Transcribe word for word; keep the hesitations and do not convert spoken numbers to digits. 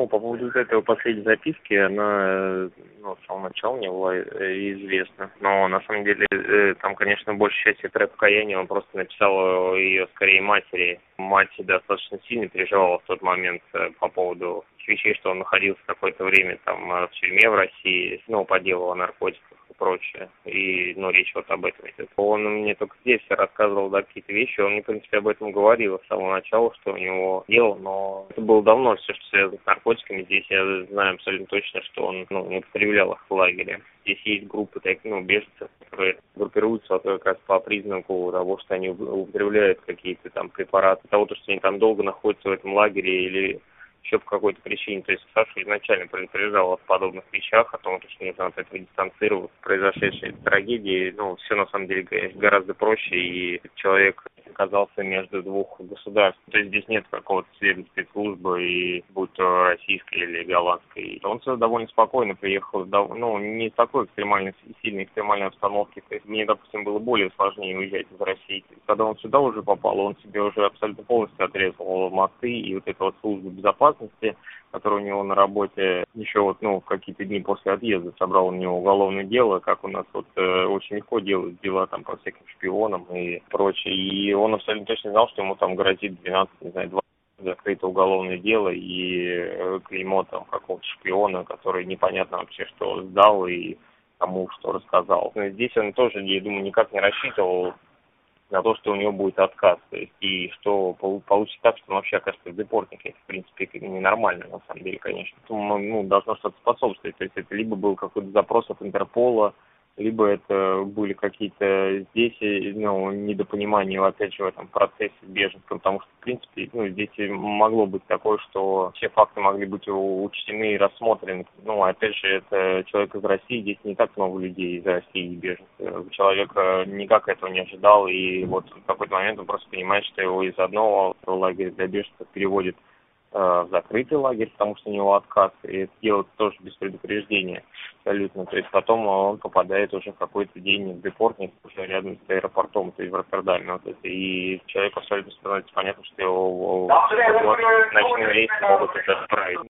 Ну, по поводу вот этой последней записки, она, ну, с самого начала не была известна. Но, на самом деле, там, конечно, большая часть это покаяния, он просто написал ее скорее матери. Мать достаточно сильно переживала в тот момент по поводу вещей, что он находился какое-то время там в тюрьме в России, ну, по делу о наркотиках и прочее. И, ну, речь вот об этом идет. Он мне только здесь рассказывал, да, какие-то вещи, он мне, в принципе, об этом говорил с самого начала, что у него дело, но это было давно, все, что связано с наркотиками. Здесь я знаю абсолютно точно, что он, ну, не употреблял их в лагере. Здесь есть группы таких, ну, беженцев, которые группируются как раз по признаку того, что они употребляют какие-то там препараты, того, что они там долго находятся в этом лагере или еще по какой-то причине. То есть Саша изначально предупреждал о подобных вещах, о том, что нужно от этого дистанцироваться. Произошедшей трагедии, ну, все на самом деле гораздо проще, и человек оказался между двух государств. То есть здесь нет какого-то следовательской службы, и будь то российской или голландской. Он все довольно спокойно приехал, ну, не в такой экстремальной, сильной экстремальной обстановке. То есть мне, допустим, было более сложнее уезжать из России. Когда он сюда уже попал, он себе уже абсолютно полностью отрезал мосты, и вот эта вот служба безопасности, которая у него на работе еще вот, ну, в какие-то дни после отъезда собрал у него уголовное дело, как у нас вот э, очень легко делают дела там по всяким шпионам и прочее. И он абсолютно точно знал, что ему там грозит двенадцать, не знаю, двадцать закрыто уголовное дело и э, клеймо там какого-то шпиона, который непонятно вообще что сдал и кому что рассказал. Но здесь он тоже, я думаю, никак не рассчитывал на то, что у него будет отказ, то есть, и что получится так, что он вообще окажется в депортнике. Это, в принципе, ненормально, на самом деле, конечно. Ну, должно что-то способствовать. То есть это либо был какой-то запрос от Интерпола, либо это были какие-то здесь, ну, недопонимания, опять же, в этом процессе беженском, потому что, в принципе, ну, здесь могло быть такое, что все факты могли быть учтены и рассмотрены. Ну, опять же, это человек из России, здесь не так много людей из России беженцев. Человек никак этого не ожидал, и вот в какой-то момент он просто понимает, что его из одного лагеря для беженцев переводят в закрытый лагерь, потому что у него отказ, и это делают тоже без предупреждения абсолютно. То есть потом он попадает уже в какой-то день в депортник уже рядом с аэропортом, то есть в Роттердаме. Вот это. И человеку абсолютно становится понятно, что его в ночные рейсы могут уже отправить.